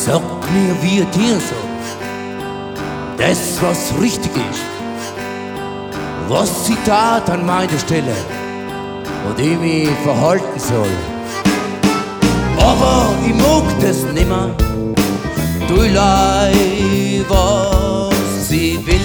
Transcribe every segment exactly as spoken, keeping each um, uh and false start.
Sag mir, wie dir so, das, was richtig ist, was sie tat an meiner Stelle und ich mich verhalten soll. Aber ich mag das nimmer, du leih, was sie will.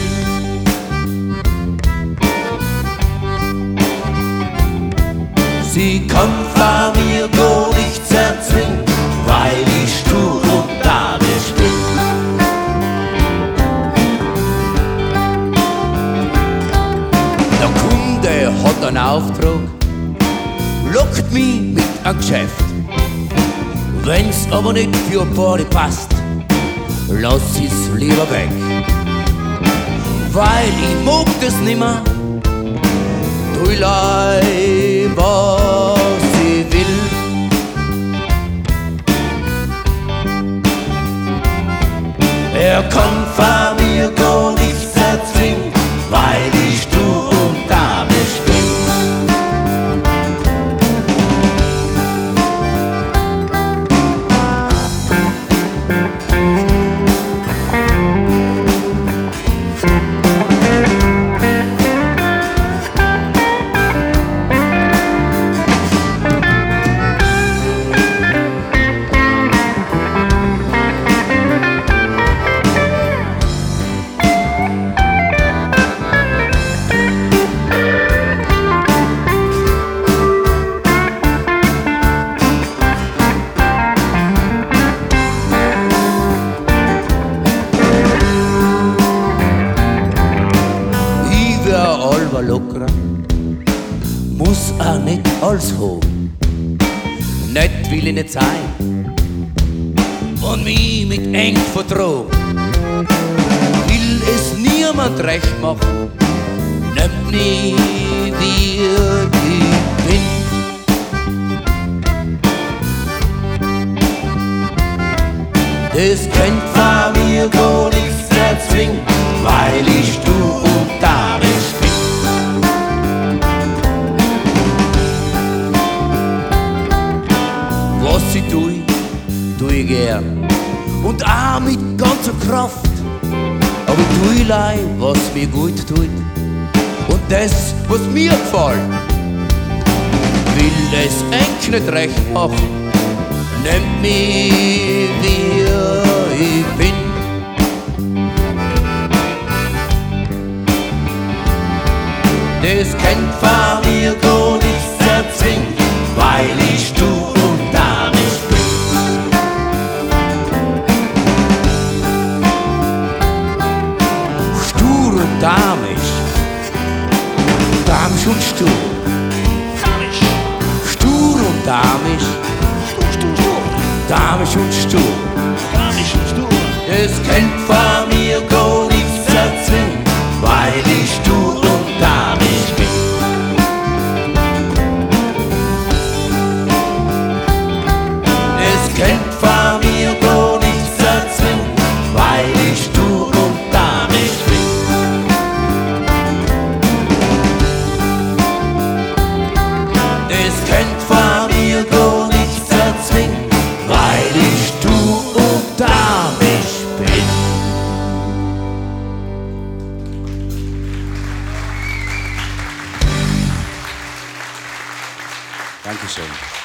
Sie kann von mir gar nichts erzwingen, weil ich stur und dadisch bin. Der Kunde hat einen Auftrag, lockt mich mit einem Geschäft. Wenn's aber nicht für beide passt, lass ich's lieber weg. Weil ich mag das nimmer, du leih, was sie will. Er kann von mir gar nichts erzwingen, weil ich stur und damisch bin. Allwer lockerer, muss auch nicht alles haben. Nicht will ich nicht sein, und mich mit eng vertragen. Will es niemand recht machen, nimmt nie wie ich bin. Das könnt von mir gar nichts erzwingen, weil ich stur und damisch bin. Was ich tue, tue ich gern und auch mit ganzer Kraft. Aber ich tue leih, was mir gut tut und das, was mir gefällt. Will es eng nicht recht machen, nimmt mich wie ich bin. Das kennt von mir gar nichts erzwingen, weil ich stur und damisch bin. Stur und damisch, damisch und stur. Damisch. Stur und damisch, Stur, stur, stur. damisch und stur. Damisch und stur. Das kennt von mir gar nichts erzwingen, weil ich stur und damisch bin. Das kennt von mir gar nichts erzwingen, weil ich stur und damisch bin. Das kennt von mir gar nichts erzwingen, weil ich stur und damisch bin. Dankeschön.